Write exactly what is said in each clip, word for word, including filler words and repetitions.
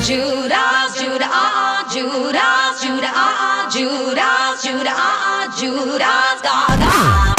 Judas, Judas, ah, ah, Judas, Judas, ah, ah, Judas, Judas, ah, ah, Judas, Gaga.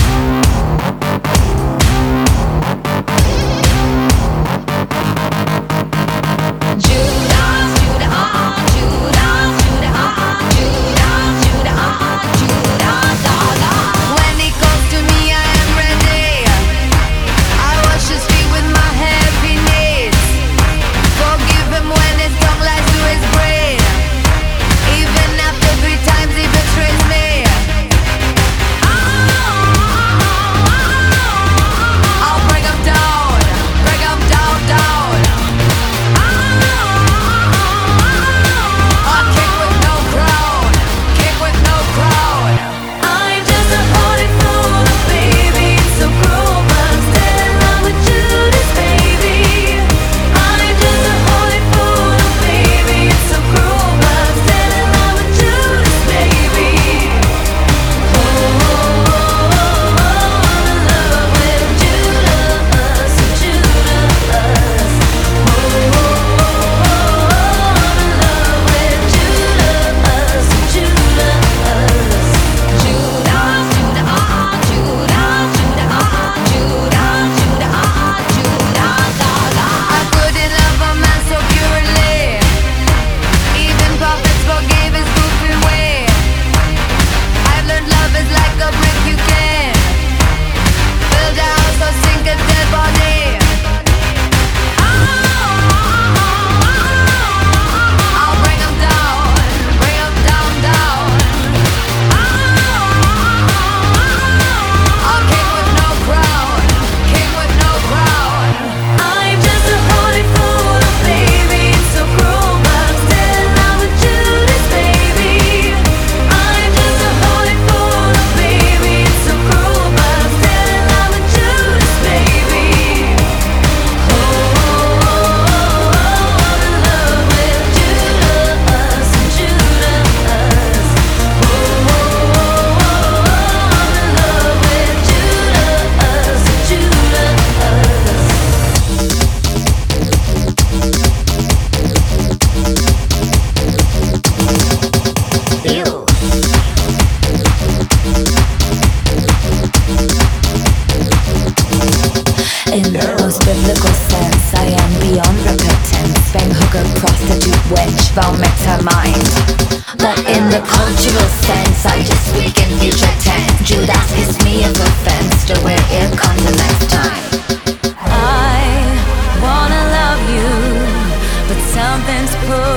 In the most biblical sense, I am beyond repentance. Bang hooker, prostitute, wench, vomit her mind. But in the cultural sense, I just speak in future tense. Judas is me of offense, to where it comes the next time. I wanna love you, but something's pulled